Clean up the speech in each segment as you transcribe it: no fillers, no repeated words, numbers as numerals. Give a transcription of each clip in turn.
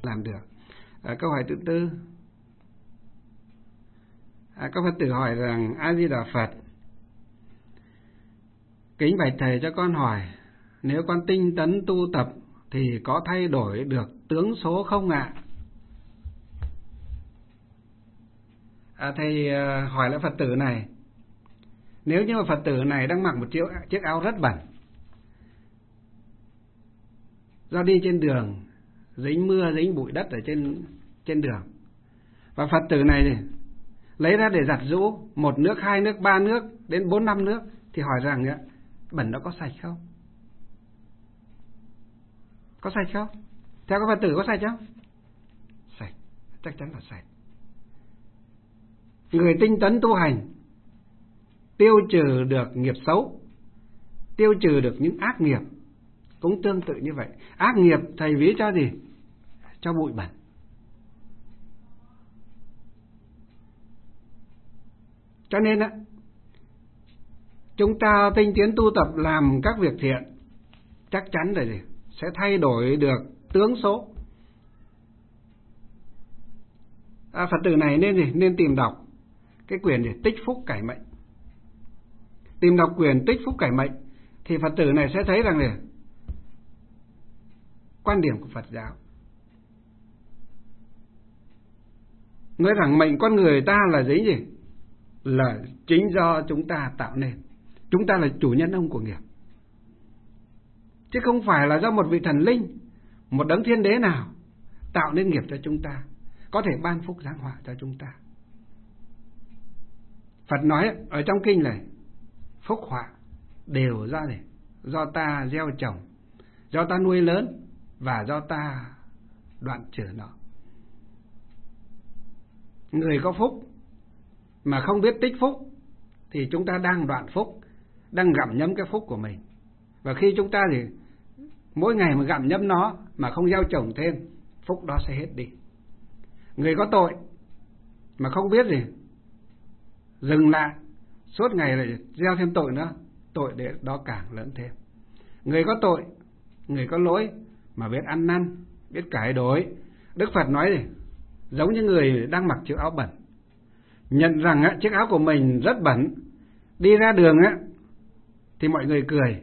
làm được. Câu hỏi thứ tư, các Phật tử hỏi rằng: A Di Đà Phật, kính bạch thầy cho con hỏi, nếu con tinh tấn tu tập thì có thay đổi được tướng số không ạ? Thầy hỏi lại Phật tử này, nếu như mà Phật tử này đang mặc một chiếc áo rất bẩn, do đi trên đường dính mưa dính bụi đất ở trên đường, và Phật tử này lấy ra để giặt giũ 1 nước, 2 nước, 3 nước đến 4, 5 nước, thì hỏi rằng bẩn đó có sạch không? Có sạch không? Theo các Phật tử có sạch không? Sạch, chắc chắn là sạch. Người tinh tấn tu hành tiêu trừ được nghiệp xấu, tiêu trừ được những ác nghiệp, cũng tương tự như vậy. Ác nghiệp thầy ví cho gì? Cho bụi bẩn. Cho nên chúng ta tinh tiến tu tập làm các việc thiện, chắc chắn là gì? Sẽ thay đổi được tướng số. Phật tử này nên tìm đọc cái quyển Tích Phúc Cải Mệnh. Tìm đọc quyển Tích Phúc Cải Mệnh thì Phật tử này sẽ thấy rằng quan điểm của Phật giáo nói rằng mệnh con người ta là gì? Là chính do chúng ta tạo nên. Chúng ta là chủ nhân ông của nghiệp, chứ không phải là do một vị thần linh, một đấng thiên đế nào tạo nên nghiệp cho chúng ta, có thể ban phúc giáng họa cho chúng ta. Phật nói ở trong kinh này, phúc họa đều do ta gieo trồng, do ta nuôi lớn và do ta đoạn trừ nó. Người có phúc mà không biết tích phúc thì chúng ta đang đoạn phúc, đang gặm nhấm cái phúc của mình. Và khi chúng ta mỗi ngày mà gặm nhấm nó mà không gieo trồng thêm, phúc đó sẽ hết đi. Người có tội mà không biết dừng lại, suốt ngày lại gieo thêm tội nữa, tội để đó càng lớn thêm. Người có tội, người có lỗi mà biết ăn năn, biết cải đổi, Đức Phật nói giống như người đang mặc chiếc áo bẩn, nhận rằng chiếc áo của mình rất bẩn, đi ra đường thì mọi người cười,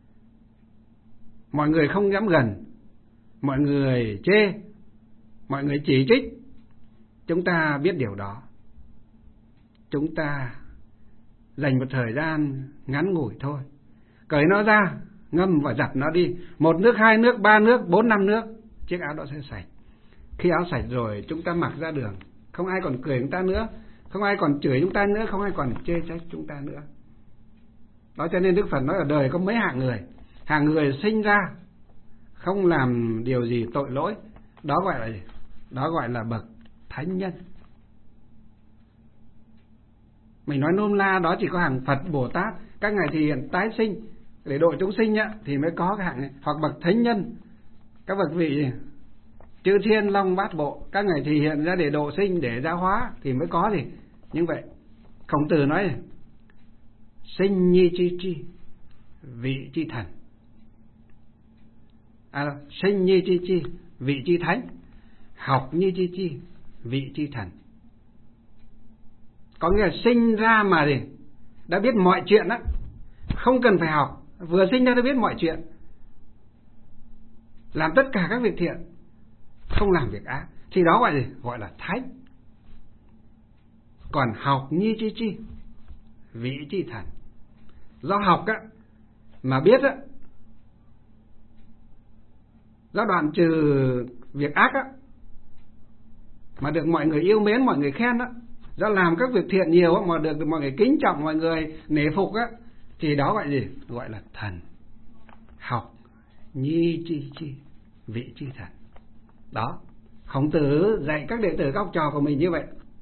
mọi người không dám gần, mọi người chê, mọi người chỉ trích. Chúng ta biết điều đó, chúng ta dành một thời gian ngắn ngủi thôi, cởi nó ra, ngâm và giặt nó đi, 1 nước, 2 nước, 3 nước, 4, 5 nước, chiếc áo đó sẽ sạch. Khi áo sạch rồi, chúng ta mặc ra đường, không ai còn cười chúng ta nữa, không ai còn chửi chúng ta nữa, không ai còn chê trách chúng ta nữa. Đó, cho nên Đức Phật nói ở đời có mấy hạng người. Hạng người sinh ra không làm điều gì tội lỗi, đó gọi là bậc thánh nhân. Mình nói nôm na đó chỉ có hàng Phật, Bồ Tát, các ngài thì hiện tái sinh để độ chúng sinh thì mới có cái hạng này. Hoặc bậc thánh nhân, các bậc vị chư thiên long bát bộ, các ngài thì hiện ra để độ sinh, để giáo hóa thì mới có như vậy. Khổng Tử nói sinh nhi chi chi, vị chi thần. Sinh nhi chi chi, vị chi thánh. Học nhi chi chi, vị chi thần. Có nghĩa là sinh ra mà đã biết mọi chuyện đó, không cần phải học, vừa sinh ra đã biết mọi chuyện, làm tất cả các việc thiện, không làm việc ác, thì đó gọi là thánh. Còn học nhi chi chi, vị chi thần. Do học mà biết do đoạn trừ việc ác mà được mọi người yêu mến, mọi người khen do làm các việc thiện nhiều mà được mọi người kính trọng, mọi người nể phục thì đó gọi là thần. Học nhi chi chi, vị chi thần. Đó, Khổng Tử dạy các đệ tử, các học trò của mình như vậy.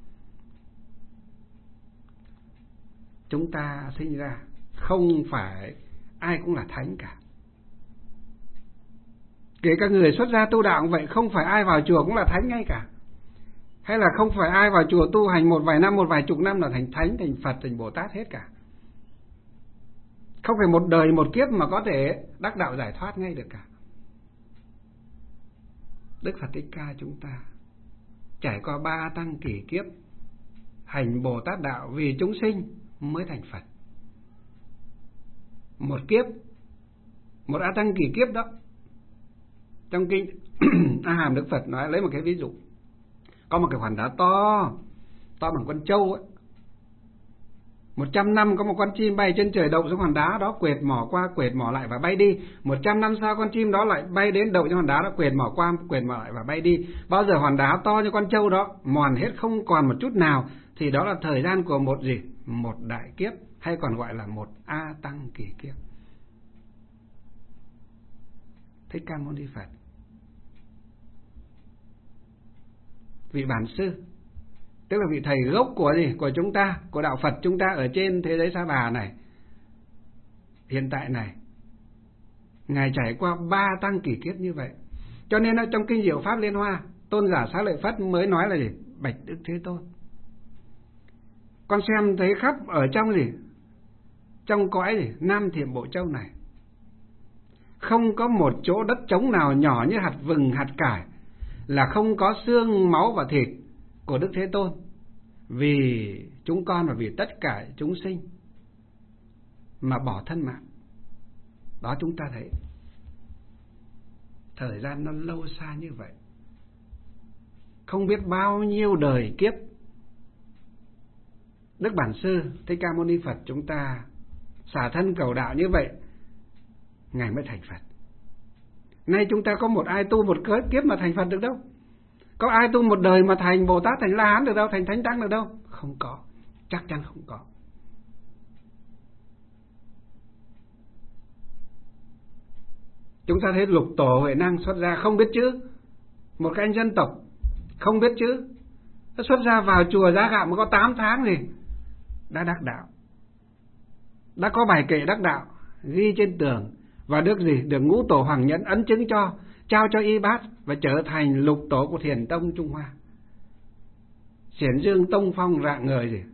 Chúng ta sinh ra không phải ai cũng là thánh cả. Kể cả người xuất gia tu đạo cũng vậy, không phải ai vào chùa cũng là thánh ngay cả. Hay là không phải ai vào chùa tu hành một vài năm, một vài chục năm là thành thánh, thành Phật, thành Bồ Tát hết cả. Không phải một đời một kiếp mà có thể đắc đạo giải thoát ngay được cả. Đức Phật Thích Ca chúng ta trải qua 3 tăng kỷ kiếp hành Bồ Tát đạo vì chúng sinh mới thành Phật. Một kiếp, một A Tăng kỷ kiếp đó. Trong kinh A Hàm Đức Phật nói, lấy một cái ví dụ, có một cái hòn đá to bằng con trâu ấy. 100 năm có một con chim bay trên trời đậu xuống hòn đá đó, quệt mỏ qua quệt mỏ lại và bay đi. 100 năm sau con chim đó lại bay đến đậu trên hòn đá đó, quệt mỏ qua quệt mỏ lại và bay đi. Bao giờ hòn đá to như con trâu đó mòn hết không còn một chút nào, thì đó là thời gian của một gì? Một đại kiếp, hay còn gọi là một A Tăng kỷ kiếp. Thích Ca Mâu Ni Phật, vị bản sư, tức là vị thầy gốc của gì? Của chúng ta, của đạo Phật chúng ta ở trên thế giới Sa Bà này, hiện tại này, Ngài trải qua 3 tăng kỷ kiếp như vậy. Cho nên trong kinh Diệu Pháp Liên Hoa, Tôn giả Xá Lợi Phất mới nói là gì? Bạch Đức Thế Tôn, con xem thấy khắp ở trong gì? Trong cõi gì? Nam Thiểm Bộ Châu này, không có một chỗ đất trống nào nhỏ như hạt vừng, hạt cải là không có xương, máu và thịt của Đức Thế Tôn, vì chúng con và vì tất cả chúng sinh mà bỏ thân mạng. Đó, chúng ta thấy thời gian nó lâu xa như vậy, không biết bao nhiêu đời kiếp. Đức Bản Sư Thích Ca Mâu Ni Phật chúng ta xả thân cầu đạo như vậy, Ngài mới thành Phật. Nay chúng ta có một ai tu một kiếp mà thành Phật được đâu. Có ai tu một đời mà thành Bồ Tát, thành La Hán được đâu, thành Thánh Tăng được đâu. Không có, chắc chắn không có. Chúng ta thấy Lục Tổ Huệ Năng xuất gia không biết chữ, một cái anh dân tộc không biết chữ, nó xuất gia vào chùa Giá Gạo mà có 8 tháng gì đã đắc đạo, đã có bài kệ đắc đạo ghi trên tường, và được gì? Được Ngũ Tổ Hoàng Nhẫn ấn chứng cho, trao cho y bát, và trở thành lục tổ của Thiền Tông Trung Hoa, xiển dương tông phong rạng ngời gì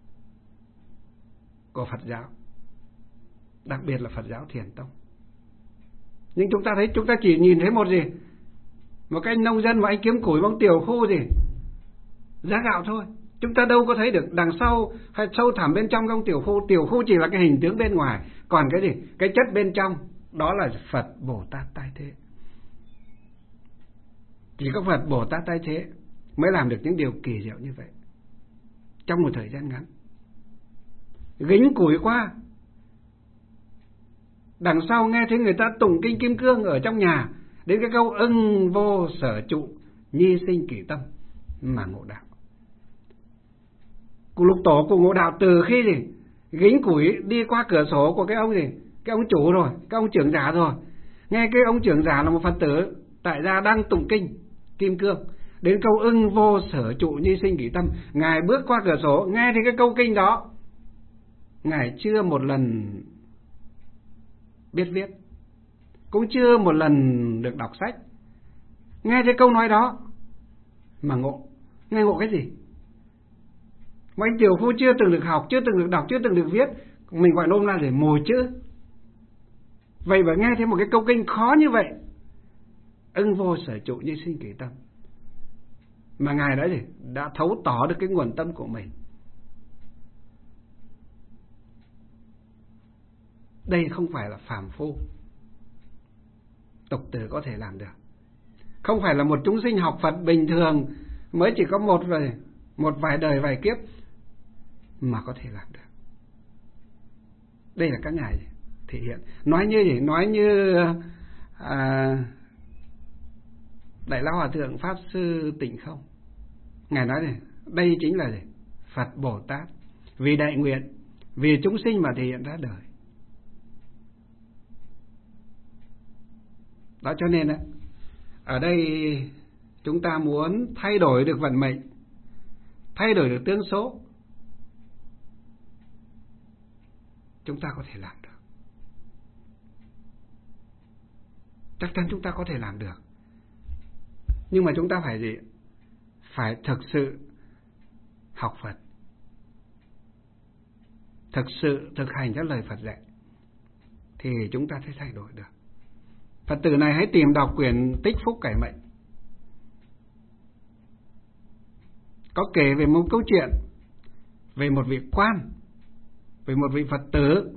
của Phật giáo, đặc biệt là Phật giáo Thiền Tông. Nhưng chúng ta thấy, chúng ta chỉ nhìn thấy một gì? Một cái anh nông dân mà anh kiếm củi bằng tiểu khu gì Giá Gạo thôi. Chúng ta đâu có thấy được đằng sau hay sâu thẳm bên trong trong tiểu khu chỉ là cái hình tướng bên ngoài, còn cái gì? Cái chất bên trong đó là Phật Bồ Tát tái thế. Chỉ có Phật Bồ Tát tái thế mới làm được những điều kỳ diệu như vậy trong một thời gian ngắn. Gính củi qua, đằng sau nghe thấy người ta tụng kinh Kim Cương ở trong nhà, đến cái câu ưng vô sở trụ, nhi sinh kỷ tâm mà ngộ đạo. Của Lục Tổ của ngộ đạo từ khi gì? Gính củi đi qua cửa sổ của cái ông gì? Cái ông chủ rồi, cái ông trưởng giả rồi. Nghe cái ông trưởng giả là một Phật tử tại gia đang tụng kinh Kim Cương, đến câu ưng vô sở trụ nhi sinh kỷ tâm, Ngài bước qua cửa sổ, nghe thấy cái câu kinh đó, Ngài chưa một lần biết viết, cũng chưa một lần được đọc sách, nghe thấy câu nói đó mà ngộ. Nghe ngộ cái gì? Mà anh tiểu phu chưa từng được học, chưa từng được đọc, chưa từng được viết, mình gọi nôm na để mồi chữ. Vậy mà nghe thấy một cái câu kinh khó như vậy, ưng vô sở trụ như sinh kỷ tâm, mà Ngài đã thấu tỏ được cái nguồn tâm của mình. Đây không phải là phàm phu tục tử có thể làm được, không phải là một chúng sinh học Phật bình thường mới chỉ có một vài đời vài kiếp mà có thể làm được. Đây là các ngài thể hiện. Nói như gì? Nói như Đại Lão Hòa Thượng Pháp Sư Tịnh Không, Ngài nói này, đây chính là Phật Bồ Tát vì đại nguyện, vì chúng sinh mà thể hiện ra đời. Đó, cho nên ở đây chúng ta muốn thay đổi được vận mệnh, thay đổi được tướng số, chúng ta có thể làm được. Chắc chắn chúng ta có thể làm được. Nhưng mà chúng ta phải gì? Phải thực sự học Phật, thực sự thực hành theo lời Phật dạy, thì chúng ta sẽ thay đổi được. Phật tử này hãy tìm đọc quyển Tích Phúc Cải Mệnh, có kể về một câu chuyện về một vị quan, về một vị Phật tử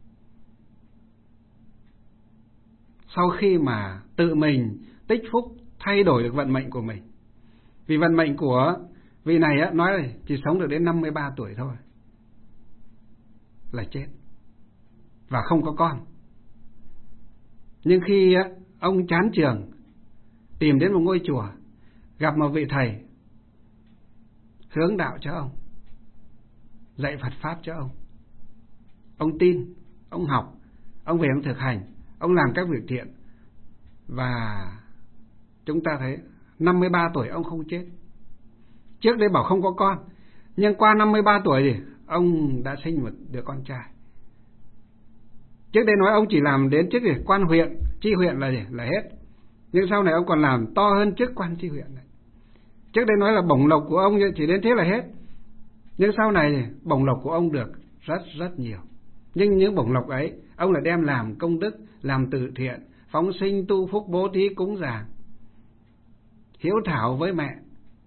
sau khi mà tự mình tích phúc thay đổi được vận mệnh của mình. Vì vận mệnh của vị này á, nói là chỉ sống được đến 53 tuổi thôi là chết và không có con. Nhưng khi á, ông chán trường tìm đến một ngôi chùa, gặp một vị thầy hướng đạo cho ông, dạy Phật pháp cho ông tin, ông học, ông về ông thực hành, ông làm các việc thiện, và chúng ta thấy 53 tuổi ông không chết. Trước đây bảo không có con, nhưng qua 53 tuổi thì ông đã sinh một đứa con trai. Trước đây nói ông chỉ làm đến chức quan huyện, chi huyện là hết. Nhưng sau này ông còn làm to hơn chức quan chi huyện này. Trước đây nói là bổng lộc của ông chỉ đến thế là hết. Nhưng sau này bổng lộc của ông được rất nhiều. Nhưng những bổng lộc ấy ông lại đem làm công đức, làm từ thiện, phóng sinh, tu phúc, bố thí, cúng dường, hiếu thảo với mẹ,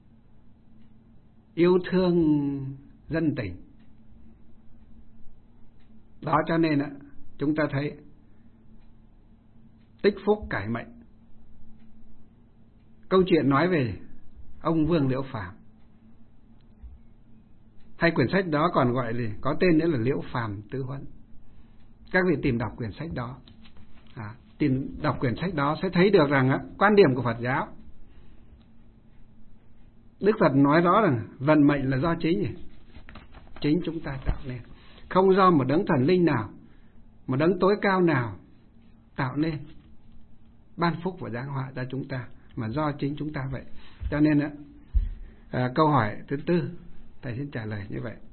yêu thương dân tình. Đó cho nên chúng ta thấy tích phúc cải mệnh. Câu chuyện nói về ông Vương Liễu Phàm, hay quyển sách đó còn gọi là có tên nữa là Liễu Phàm Tứ Huấn. Các vị tìm đọc quyển sách đó, tìm đọc quyển sách đó sẽ thấy được rằng quan điểm của Phật giáo. Đức Phật nói rõ rằng vận mệnh là do chính chúng ta tạo nên, không do một đấng thần linh nào, một đấng tối cao nào tạo nên ban phúc và giáng họa ra chúng ta, mà do chính chúng ta vậy. Cho nên câu hỏi thứ tư thầy xin trả lời như vậy.